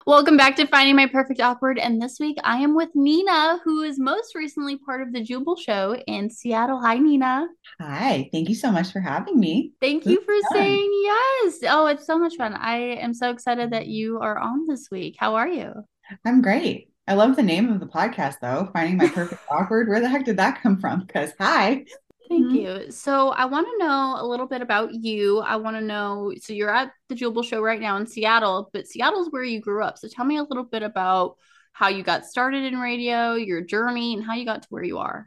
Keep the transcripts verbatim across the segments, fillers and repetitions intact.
Welcome back to Finding My Perfect Awkward. And this week I am with Nina, who is most recently part of the Jubal Show in Seattle. Hi, Nina. Hi, thank you so much for having me. Thank This you for is fun. saying yes. Oh, it's so much fun. I am so excited that you are on this week. How are you? I'm great. I love the name of the podcast, though. Finding my perfect awkward. Where the heck did that come from? Because hi. Thank Mhm. you. So, I want to know a little bit about you. I want to know so you're at the Jubal Show right now in Seattle, but Seattle's where you grew up. So, tell me a little bit about how you got started in radio, your journey, and how you got to where you are.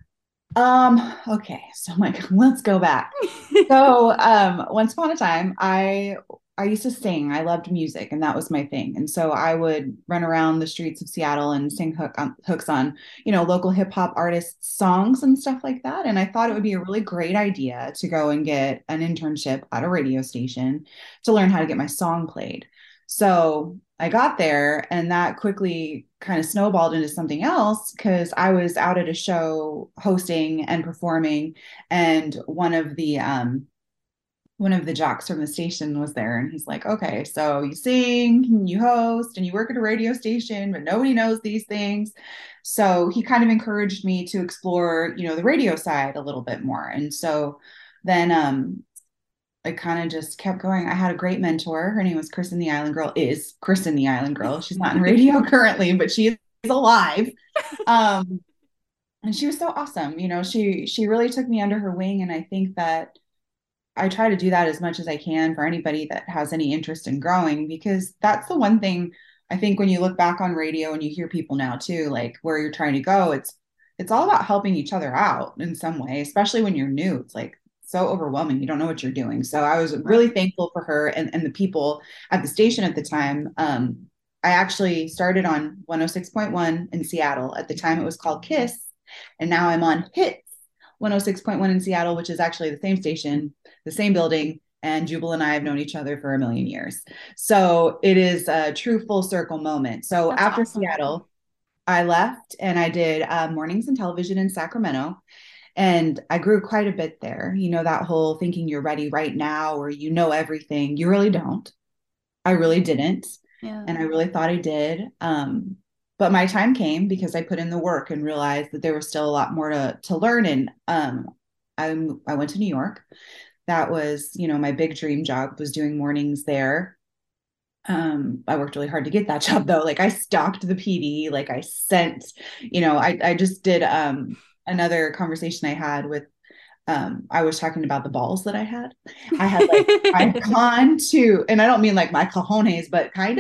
Um, okay, so I'm like, let's go back. So, um, once upon a time, I I used to sing. I loved music, and that was my thing. And so I would run around the streets of Seattle and sing hook on, hooks on, you know, local hip hop artists' songs and stuff like that. And I thought it would be a really great idea to go and get an internship at a radio station to learn how to get my song played. So I got there, and that quickly kind of snowballed into something else because I was out at a show hosting and performing, and one of the um, one of the jocks from the station was there, and he's like, okay, so you sing and you host and you work at a radio station, but nobody knows these things. So he kind of encouraged me to explore, you know, the radio side a little bit more. And so then um I kind of just kept going. I had a great mentor. Her name was Kristen the Island Girl, is Kristen the Island Girl. She's not in radio currently, but she is alive. Um, and she was so awesome. You know, she she really took me under her wing. And I think that I try to do that as much as I can for anybody that has any interest in growing, because that's the one thing I think when you look back on radio and you hear people now too, like where you're trying to go, it's it's all about helping each other out in some way, especially when you're new. It's like so overwhelming. You don't know what you're doing. So I was really Right. thankful for her and, and the people at the station at the time. Um, I actually started on one oh six point one in Seattle. At the time, it was called KISS. And now I'm on HITS one oh six point one in Seattle, which is actually the same station, the same building. And Jubal and I have known each other for a million years. So it is a true full circle moment. So That's after awesome. Seattle, I left and I did uh, mornings and television in Sacramento. And I grew quite a bit there. You know, that whole thinking you're ready right now or you know everything. You really don't. I really didn't. Yeah. And I really thought I did. Um, but my time came because I put in the work and realized that there was still a lot more to, to learn. And um, I, I went to New York. That was, you know, my big dream job was doing mornings there. Um, I worked really hard to get that job though. Like I stalked the P D, like I sent, you know, I, I just did um, another conversation I had with um, I was talking about the balls that I had. I had like I've gone to, and I don't mean like my cojones, but kind of.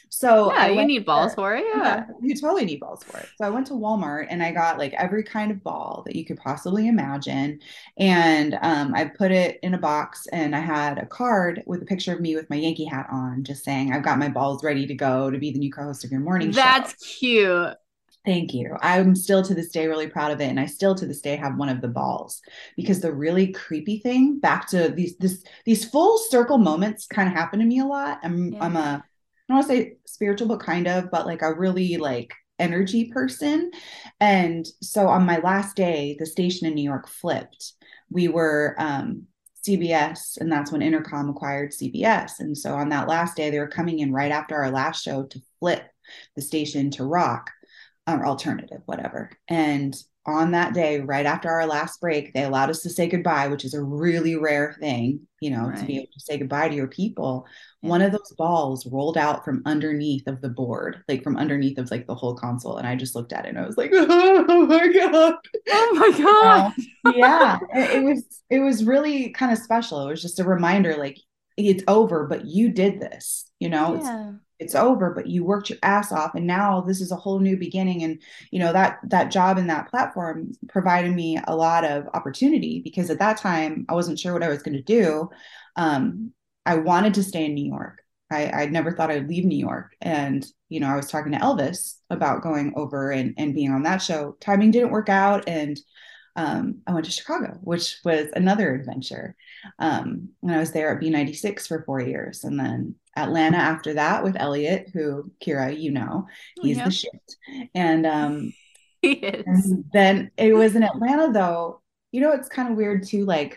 So Yeah, I you went need balls to, for it. yeah, Yeah. you totally need balls for it. So I went to Walmart and I got like every kind of ball that you could possibly imagine. And um, I put it in a box and I had a card with a picture of me with my Yankee hat on, just saying, I've got my balls ready to go to be the new co host of your morning show. That's cute. Thank you. I'm still to this day really proud of it. And I still to this day have one of the balls because the really creepy thing back to these this these full circle moments kind of happen to me a lot. I'm Yeah. I'm a I don't want to say spiritual, but kind of, but like a really like energy person. And so on my last day, the station in New York flipped. We were um C B S, and that's when Intercom acquired C B S. And so on that last day, they were coming in right after our last show to flip the station to rock or alternative, whatever. And on that day, right after our last break, they allowed us to say goodbye, which is a really rare thing, you know, to be Right. able to say goodbye to your people. One Yeah. of those balls rolled out from underneath of the board, like from underneath of like the whole console. And I just looked at it and I was like, oh my God. Oh my You know? gosh. Yeah. It, it was it was really kind of special. It was just a reminder, like it's over, but you did this, you know, it's Yeah. it's over, but you worked your ass off. And now this is a whole new beginning. And, you know, that that job in that platform provided me a lot of opportunity because at that time I wasn't sure what I was going to do. Um, I wanted to stay in New York. I, I'd never thought I'd leave New York. And, you know, I was talking to Elvis about going over and, and being on that show. Timing didn't work out. And um, I went to Chicago, which was another adventure. Um, and I was there at B ninety-six for four years. And then Atlanta after that with Elliot, who Kira, you know, he's the Yeah. shit. And, um, He is. and then it was in Atlanta, though. You know, it's kind of weird too. Like,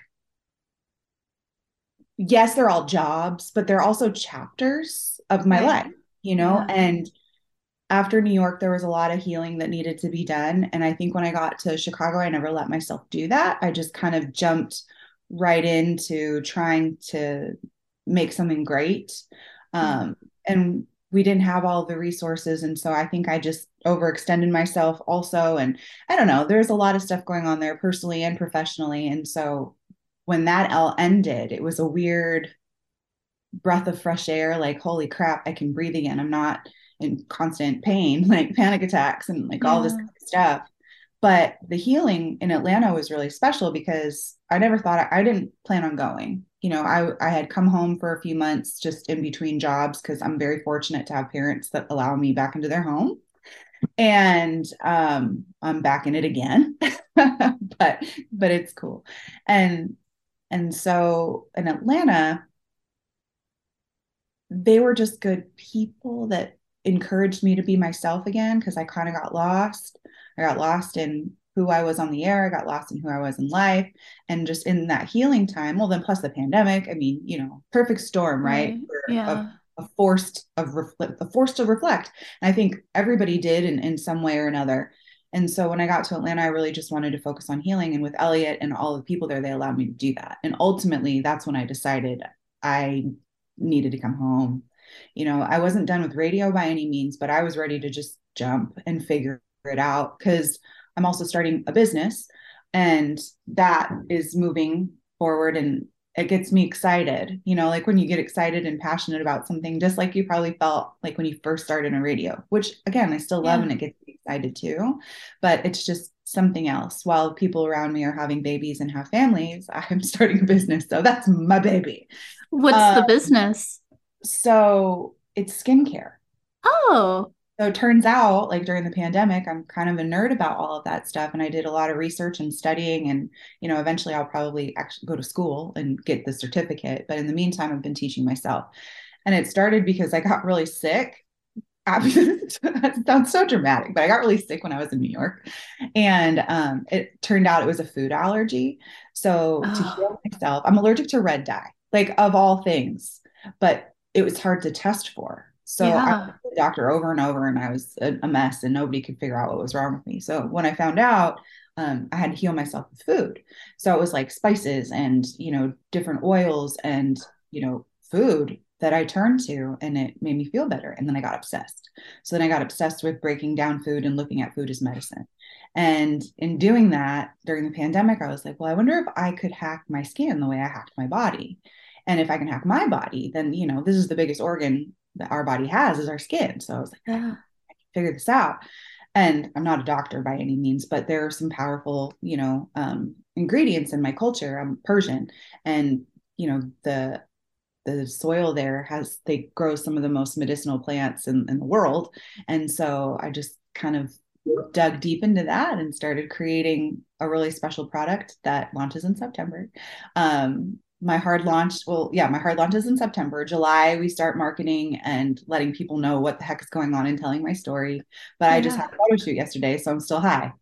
yes, they're all jobs, but they're also chapters of my life, Right. you know, Yeah. and after New York, there was a lot of healing that needed to be done. And I think when I got to Chicago, I never let myself do that. I just kind of jumped right into trying to make something great. Yeah. Um, and we didn't have all the resources. And so I think I just overextended myself also. And I don't know, there's a lot of stuff going on there personally and professionally. And so when that all ended, it was a weird breath of fresh air, like, holy crap, I can breathe again. I'm not in constant pain, like panic attacks and like all this Yeah. kind of stuff. But the healing in Atlanta was really special because I never thought I, I didn't plan on going. You know, I I had come home for a few months just in between jobs because I'm very fortunate to have parents that allow me back into their home. And um, I'm back in it again, but but it's cool. And and so in Atlanta, they were just good people that encouraged me to be myself again because I kind of got lost. I got lost in who I was on the air. I got lost in who I was in life. And just in that healing time, well, then plus the pandemic, I mean, you know, perfect storm, right? Right. A, Yeah. a forced of reflect, a force to reflect. And I think everybody did in, in some way or another. And so when I got to Atlanta, I really just wanted to focus on healing. And with Elliot and all the people there, they allowed me to do that. And ultimately, that's when I decided I needed to come home. You know, I wasn't done with radio by any means, but I was ready to just jump and figure it out because I'm also starting a business and that is moving forward and it gets me excited. You know, like when you get excited and passionate about something, just like you probably felt like when you first started in radio, which again, I still love and Yeah. it gets me excited too, but it's just something else. While people around me are having babies and have families, I'm starting a business. So that's my baby. What's Uh, the business? so it's skincare. Oh, So it turns out, like during the pandemic, I'm kind of a nerd about all of that stuff. And I did a lot of research and studying. And, you know, eventually I'll probably actually go to school and get the certificate. But in the meantime, I've been teaching myself. And it started because I got really sick. That sounds so dramatic, but I got really sick when I was in New York. And um, it turned out it was a food allergy. So to oh, heal myself, I'm allergic to red dye, like of all things, but it was hard to test for. So I went yeah. to the doctor over and over, and I was a, a mess, and nobody could figure out what was wrong with me. So when I found out, um, I had to heal myself with food. So it was like spices and, you know, different oils and, you know, food that I turned to, and it made me feel better. And then I got obsessed. So then I got obsessed with breaking down food and looking at food as medicine. And in doing that during the pandemic, I was like, well, I wonder if I could hack my skin the way I hacked my body. And if I can hack my body, then, you know, this is the biggest organ that our body has is our skin. So I was like, I can, Yeah. I can figure this out. And I'm not a doctor by any means, but there are some powerful, you know, um, ingredients in my culture. I'm Persian, and you know the the soil there has they grow some of the most medicinal plants in, in the world. And so I just kind of dug deep into that and started creating a really special product that launches in September. Um, my hard launch, well, yeah, my hard launch is in September. July, we start marketing and letting people know what the heck is going on and telling my story. But I just Yeah. had a photo shoot yesterday, so I'm still high.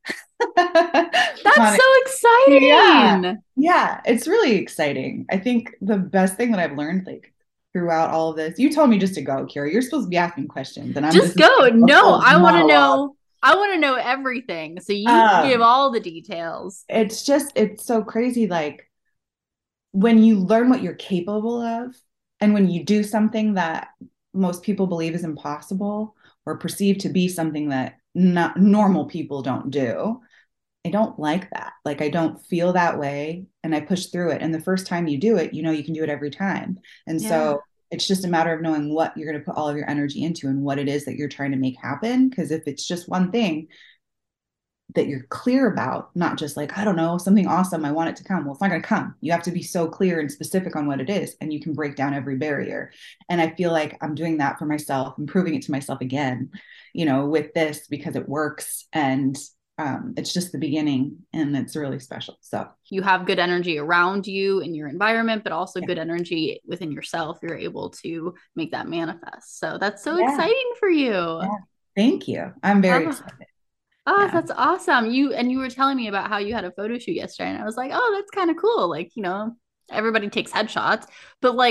That's On so yeah. exciting. Yeah. It's really exciting. I think the best thing that I've learned, like throughout all of this, you told me just to go, Kira. You're supposed to be asking questions, and I'm Just just go. a No, full I want to monologue. know. I want to know everything. So you give Um, all the details. it's just, it's so crazy. Like when you learn what you're capable of, and when you do something that most people believe is impossible or perceived to be something that not normal people don't do, I don't like that. Like I don't feel that way and I push through it. And the first time you do it, you know you can do it every time. And Yeah. so it's just a matter of knowing what you're going to put all of your energy into and what it is that you're trying to make happen. Because if it's just one thing that you're clear about, not just like, I don't know, something awesome, I want it to come. Well, it's not going to come. You have to be so clear and specific on what it is, and you can break down every barrier. And I feel like I'm doing that for myself and proving it to myself again, you know, with this because it works. And um, it's just the beginning and it's really special. So, You have good energy around you in your environment, but also yeah. good energy within yourself. You're able to make that manifest. So that's so Yeah. exciting for you. Yeah. Thank you. I'm very Oh, excited. oh, Yeah. that's awesome. You and you were telling me about how you had a photo shoot yesterday, and I was like, oh, that's kind of cool. Like, you know, everybody takes headshots, but like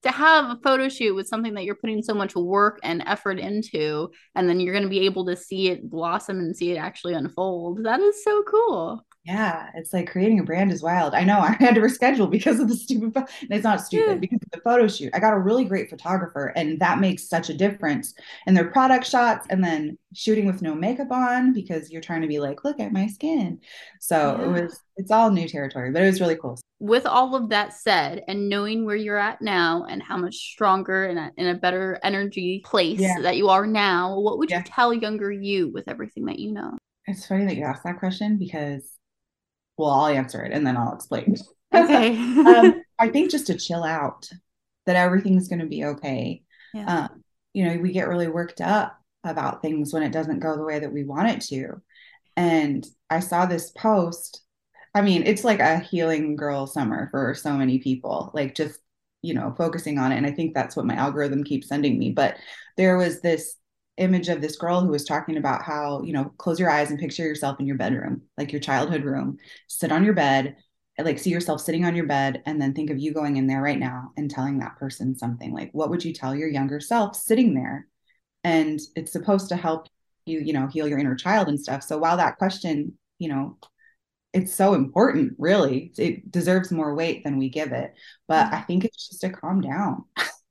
to have a photo shoot with something that you're putting so much work and effort into, and then you're going to be able to see it blossom and see it actually unfold. That is so cool. Yeah, it's like creating a brand is wild. I know I had to reschedule because of the stupid, pho- it's not Yeah. stupid, because of the photo shoot. I got a really great photographer, and that makes such a difference in their product shots and then shooting with no makeup on because you're trying to be like, look at my skin. So it Yeah. was, it's all new territory, but it was really cool. With all of that said, and knowing where you're at now and how much stronger and a, in a better energy place Yeah. that you are now, what would you Yeah. tell younger you with everything that you know? It's funny that you asked that question because, well, I'll answer it and then I'll explain. Okay. um, I think just to chill out, that everything's going to be okay. Yeah. Um, you know, we get really worked up about things when it doesn't go the way that we want it to. And I saw this post. I mean, it's like a healing girl summer for so many people, like just, you know, focusing on it. And I think that's what my algorithm keeps sending me. But there was this image of this girl who was talking about how, you know, close your eyes and picture yourself in your bedroom, like your childhood room, sit on your bed, and like see yourself sitting on your bed, and then think of you going in there right now and telling that person something. Like, what would you tell your younger self sitting there? And it's supposed to help you, you know, heal your inner child and stuff. So while that question, you know, it's so important, really, it deserves more weight than we give it. But I Yeah. think it's just to calm down,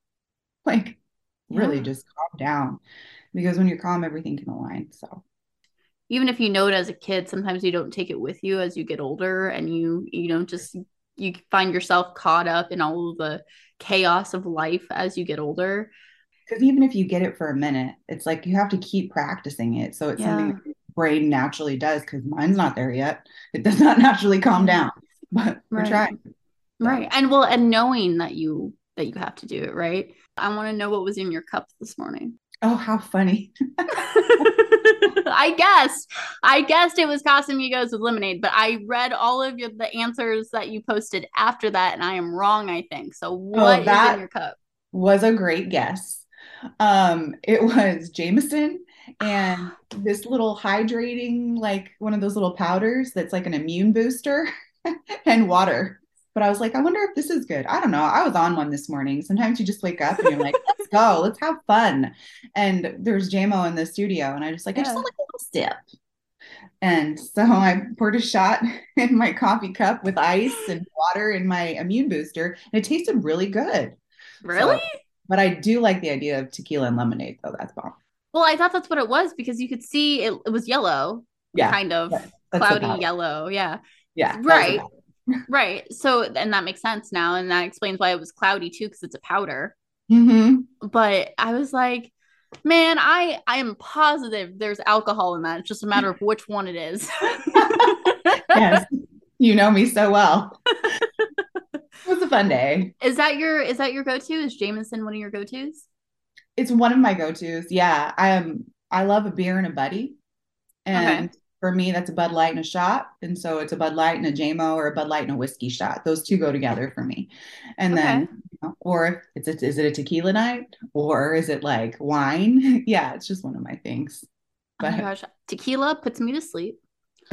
like really Yeah. just calm down, because when you're calm, everything can align. So Even if you know it as a kid, sometimes you don't take it with you as you get older and you, you know, just you find yourself caught up in all of the chaos of life as you get older. because even if you get it for a minute, it's like you have to keep practicing it. So it's something that Yeah. your brain naturally does, because mine's not there yet. It does not naturally calm Yeah. down, but we're Right. trying. So, Right. And well, and knowing that you that you have to do it, right? I want to know what was in your cup this morning. oh, how funny. I guessed. I guessed it was Casamigos with lemonade, but I read all of your, the answers that you posted after that, and I am wrong, I think. So what Oh, is in that your cup? was a great guess. Um, it was Jameson and this little hydrating, like one of those little powders that's like an immune booster, and water. But I was like, I wonder if this is good. I don't know. I was on one this morning. Sometimes you just wake up and you're like, let's go, let's have fun. And there's J M O in the studio, and I just like, I just Yeah. want like a little sip. And so I poured a shot in my coffee cup with ice and water in my immune booster, and it tasted really good. Really? So, but I do like the idea of tequila and lemonade, though. That's bomb. Well, I thought that's what it was because you could see it, it was yellow, Yeah, kind of that- that's the cloudy powder. yellow. Yeah. Yeah, that was the Right. powder. Right. So, and that makes sense now. And that explains why it was cloudy too, because it's a powder. Hmm. But I was like, man, I I am positive there's alcohol in that. It's just a matter of which one it is. Yes, you know me so well. It was a fun day. Is that your is that your go-to? Is Jameson one of your go-tos? It's one of my go-tos. Yeah, I am. I love a beer and a buddy, Okay. and for me, that's a Bud Light and a shot. And so it's a Bud Light and a J M O, or a Bud Light and a whiskey shot. Those two go together for me. And Okay. then, you know, or if it's a, is it a tequila night, or is it like wine? Yeah, it's just one of my things. Oh my But gosh. Tequila puts me to sleep.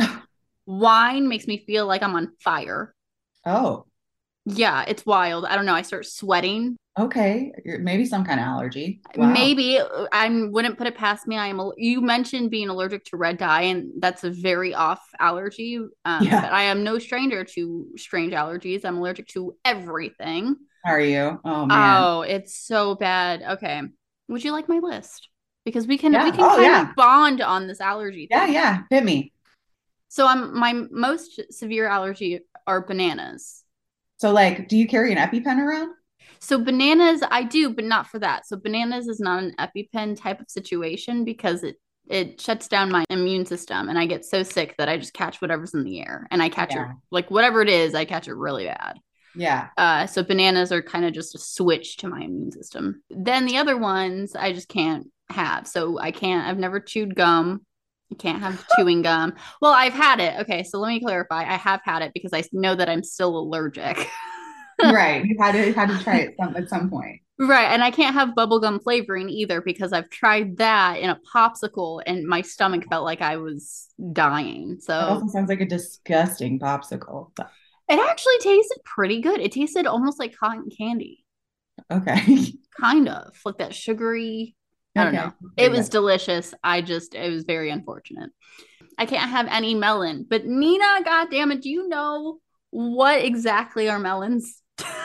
Wine makes me feel like I'm on fire. oh, Yeah, it's wild. I don't know. I start sweating. okay, maybe some kind of allergy. Wow. Maybe I wouldn't put it past me. I am. You mentioned being allergic to red dye, and that's a very off allergy. Um, Yeah. but I am no stranger to strange allergies. I'm allergic to everything. Are you? Oh man. Oh, it's so bad. Okay, would you like my list? Because we can we Yeah. can Oh kind yeah. of bond on this allergy Yeah. thing. Yeah. Hit me. So I'm my most severe allergy are bananas. So like, do you carry an EpiPen around? So bananas, I do, but not for that. So bananas is not an EpiPen type of situation because it it shuts down my immune system and I get so sick that I just catch whatever's in the air and I catch it Yeah. like whatever it is, I catch it really bad. Yeah. Uh, so bananas are kind of just a switch to my immune system. Then the other ones I just can't have. So I can't. I've never chewed gum. I can't have chewing gum. Well, I've had it. Okay, so let me clarify. I have had it because I know that I'm still allergic. Right. You had to had to try it some at some point. Right. And I can't have bubblegum flavoring either because I've tried that in a popsicle and my stomach felt like I was dying. That So also sounds like a disgusting popsicle. But it actually tasted pretty good. It tasted almost like cotton candy. Okay. Kind of like that sugary. I don't Okay. know. It Very was good. delicious. I just, it was very unfortunate. I can't have any melon. But Nina, goddamn it, do you know what exactly are melons?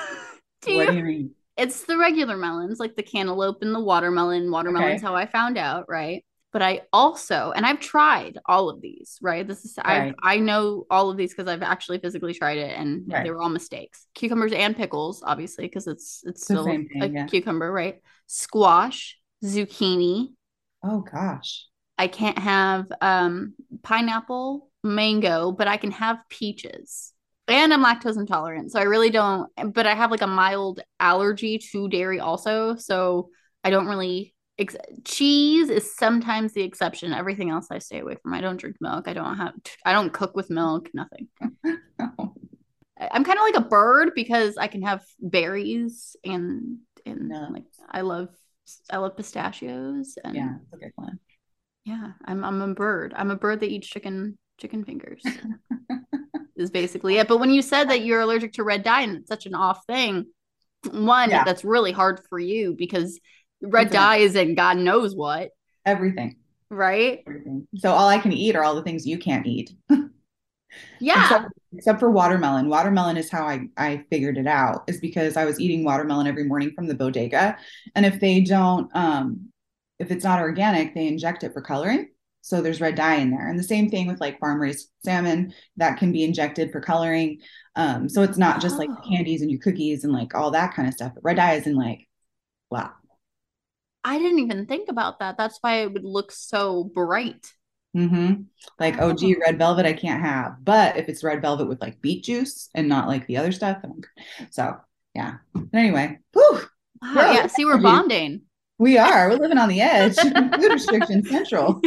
Do What you? do you mean? It's the regular melons, like the cantaloupe and the watermelon. Watermelon's Okay. how I found out, right? But I also, and I've tried all of these, right? This is I've Right. I know all of these because I've actually physically tried it, and they Right. were all mistakes. Cucumbers and pickles, obviously, because it's it's It's the still same a thing. Yeah. cucumber, right? Squash, zucchini. Oh gosh. I can't have um pineapple, mango, but I can have peaches. And I'm lactose intolerant, so I really don't. But I have like a mild allergy to dairy also, so I don't really. Ex- cheese is sometimes the exception. Everything else I stay away from. I don't drink milk. I don't have. I don't cook with milk. Nothing. Oh, I- I'm kind of like a bird because I can have berries and and no. like I love I love pistachios and Yeah, it's a good one. yeah, I'm I'm a bird. I'm a bird that eats chicken chicken fingers is basically it. But when you said that you're allergic to red dye and it's such an off thing, one, Yeah, that's really hard for you because red it's a mess. dye is in God knows what, Everything. right? Everything. So all I can eat are all the things you can't eat. Except Yeah. except for watermelon. Watermelon is how I I figured it out, is because I was eating watermelon every morning from the bodega. And if they don't um if it's not organic, they inject it for coloring. So there's red dye in there. And the same thing with like farm raised salmon that can be injected for coloring. Um, so it's not just like the Oh, candies and your cookies and like all that kind of stuff. But red dye is in like, wow. I didn't even think about that. That's why it would look so bright. Mm-hmm. Like, oh, gee, Oh, red velvet, I can't have. But if it's red velvet with like beet juice and not like the other stuff, then I'm good. So yeah. But anyway, whew, wow. girl, Yeah. your See, we're allergies. bonding. We are. We're living on the edge. Food restriction central.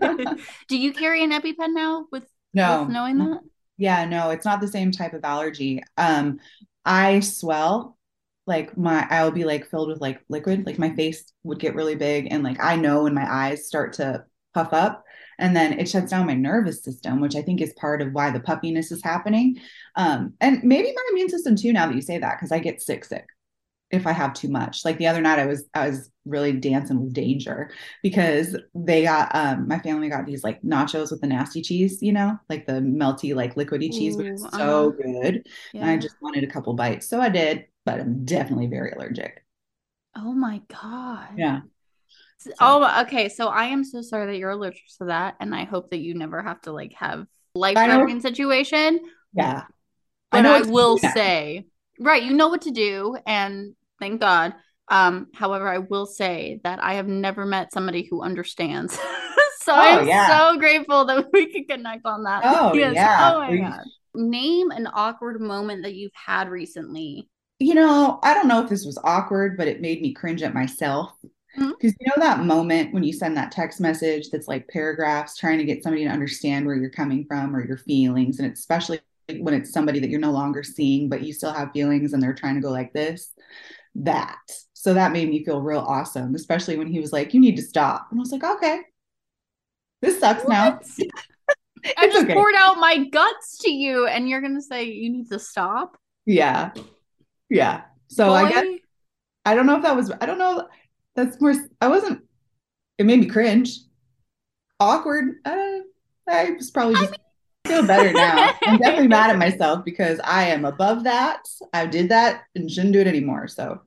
Do you carry an EpiPen now with with No. knowing that? Yeah, no, it's not the same type of allergy. Um, I swell, like my I'll be like filled with like liquid, like my face would get really big and like I know when my eyes start to puff up and then it shuts down my nervous system, which I think is part of why the puffiness is happening. Um, and maybe my immune system too, now that you say that, because I get sick sick if I have too much. Like the other night I was I was really dancing with danger because they got um my family got these like nachos with the nasty cheese, you know, like the melty, like liquidy cheese, but Ooh, it's uh-huh. so good. And I Yeah. just wanted a couple bites. So I did, but I'm definitely very allergic. Oh my God. Yeah. So Oh, okay. So I am so sorry that you're allergic to that, and I hope that you never have to like have I life-threatening know, situation. yeah. I But know I what to do will now. say, right, you know what to do, and thank God. Um, however, I will say that I have never met somebody who understands. So Oh I'm yeah. so grateful that we could connect on that. Oh Yes. yeah. Oh my We, God. Name an awkward moment that you've had recently. you know, I don't know if this was awkward, but it made me cringe at myself. Hmm? Because you know that moment when you send that text message that's like paragraphs trying to get somebody to understand where you're coming from or your feelings, and it's especially when it's somebody that you're no longer seeing, but you still have feelings and they're trying to go like this, that. So that made me feel real awesome, especially when he was like, "You need to stop," and I was like, "Okay, this sucks now. What? I It's just okay." poured out my guts to you, and you're gonna say you need to stop, Yeah, yeah. So I guess boy. I don't know if that was I don't know. That's more. I wasn't. It made me cringe. Awkward. Uh, I was probably just feel better now. I'm definitely mad at myself because I am above that. I did that and shouldn't do it anymore. So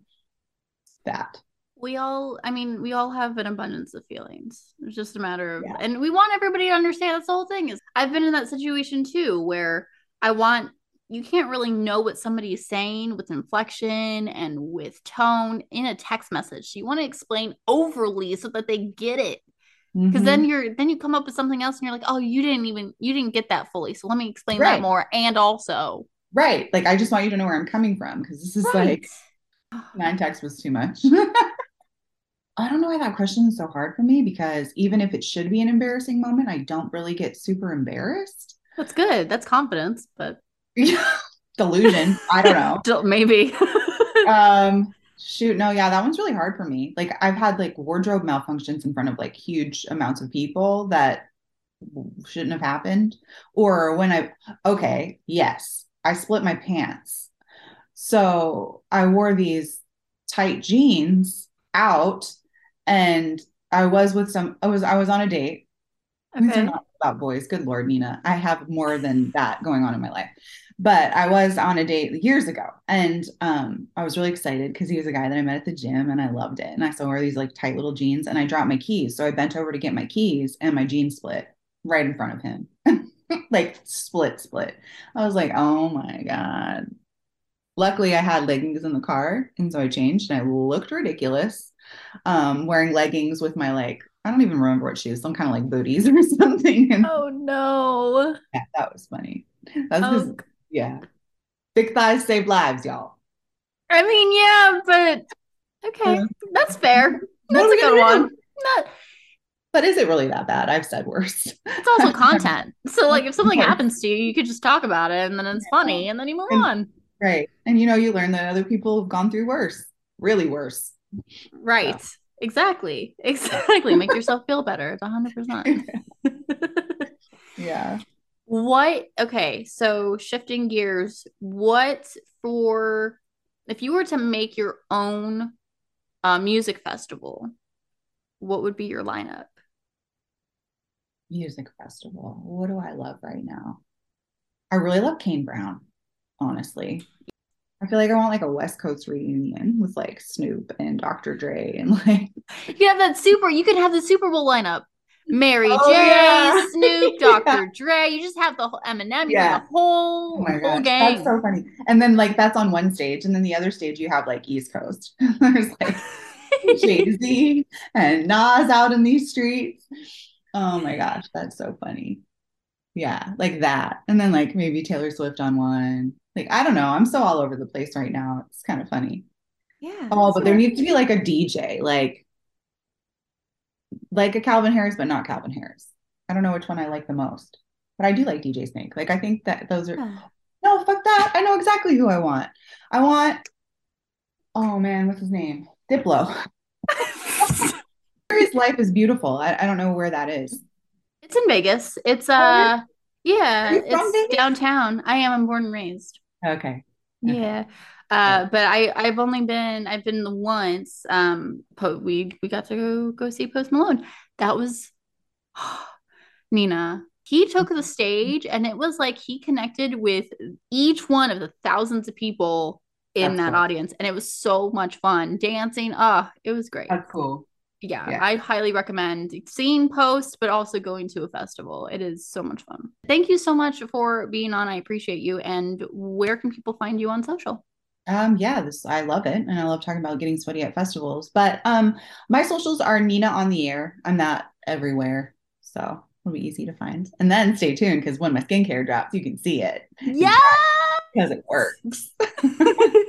that. We all, I mean, we all have an abundance of feelings. It's just a matter of, Yeah. and we want everybody to understand. That's the whole thing. Is I've been in that situation too, where I want you can't really know what somebody is saying with inflection and with tone in a text message. So you want to explain overly so that they get it. Because then Hmm. you're then you come up with something else and you're like, oh, you didn't even you didn't get that fully. So let me explain that Right. more. And also, Right. Like I just want you to know where I'm coming from because this is right. like nine text was too much. I don't know why that question is so hard for me because even if it should be an embarrassing moment, I don't really get super embarrassed. That's good. That's confidence, but Delusion. I don't know. maybe. Um, shoot, no, yeah, that one's really hard for me. Like I've had like wardrobe malfunctions in front of like huge amounts of people that shouldn't have happened. Or when I, okay, yes, I split my pants. So I wore these tight jeans out, and I was with some I was I was on a date. These are Okay. not about boys. Good Lord, Nina. I have more than that going on in my life. But I was on a date years ago, and um, I was really excited because he was a guy that I met at the gym, and I loved it. And I saw wear these like tight little jeans, and I dropped my keys. So I bent over to get my keys, and my jeans split right in front of him, like split, split. I was like, oh my God. Luckily, I had leggings in the car, and so I changed, and I looked ridiculous um, wearing leggings with my like, I don't even remember what shoes, some kind of like booties or something. And Oh no. yeah, that was funny. That's because, Oh, yeah, big thighs save lives, y'all. I mean, yeah, but okay, Uh, that's fair. what are That's we a good gonna one. do? That But is it really that bad? I've said worse. it's also content. So like if Of something course. happens to you, you could just talk about it and then it's Yeah. funny and then you move And on. right. And you know, you learn that other people have gone through worse, really worse. So Right. Exactly. yeah. Exactly. Make yourself feel better. It's one hundred percent. Yeah. What, okay, so shifting gears, what for if you were to make your own uh, music festival, what would be your lineup? Music festival. What do I love right now? I really love Kane Brown, honestly. I feel like I want like a West Coast reunion with like Snoop and Doctor Dre and like, You have that super, you could have the Super Bowl lineup. Mary oh J, yeah. Snoop, Yeah. doctor Dre. You just have the whole Eminem. You got the Yeah. Oh whole my whole gosh. That's gang. so funny. And then like that's on one stage. And then the other stage you have like East Coast. There's like Jay-Z and Nas out in these streets. Oh my gosh, that's so funny. Yeah, like that. And then like maybe Taylor Swift on one. Like I don't know. I'm so all over the place right now. It's kind of funny. Yeah, Oh, that's but there fair. needs to be like a D J, like like a Calvin Harris, but not Calvin Harris. I don't know which one I like the most, but I do like D J Snake. Like I think that those are Yeah. no, fuck that. I know exactly who I want. I want, oh man, what's his name? Diplo. His life is beautiful. I, I don't know where that is. It's in Vegas. It's Oh, it is? uh Are yeah, you from it's Vegas? downtown. I am I'm born and raised. Okay. Okay. Yeah. Got Uh, it. but I I've only been I've been the once. Um, po we we got to go go see Post Malone. That was Nina. He took the stage and it was like he connected with each one of the thousands of people in That's that cool. audience, and it was so much fun dancing. Oh, it was great. That's cool. Yeah, Yeah. I highly recommend seeing Post, but also going to a festival. It is so much fun. Thank you so much for being on. I appreciate you. And where can people find you on social? Um, yeah, this I love it. And I love talking about getting sweaty at festivals. But um my socials are Nina on the air. I'm not everywhere. So it'll be easy to find. And then stay tuned because when my skincare drops, you can see it. Yes. Because it works.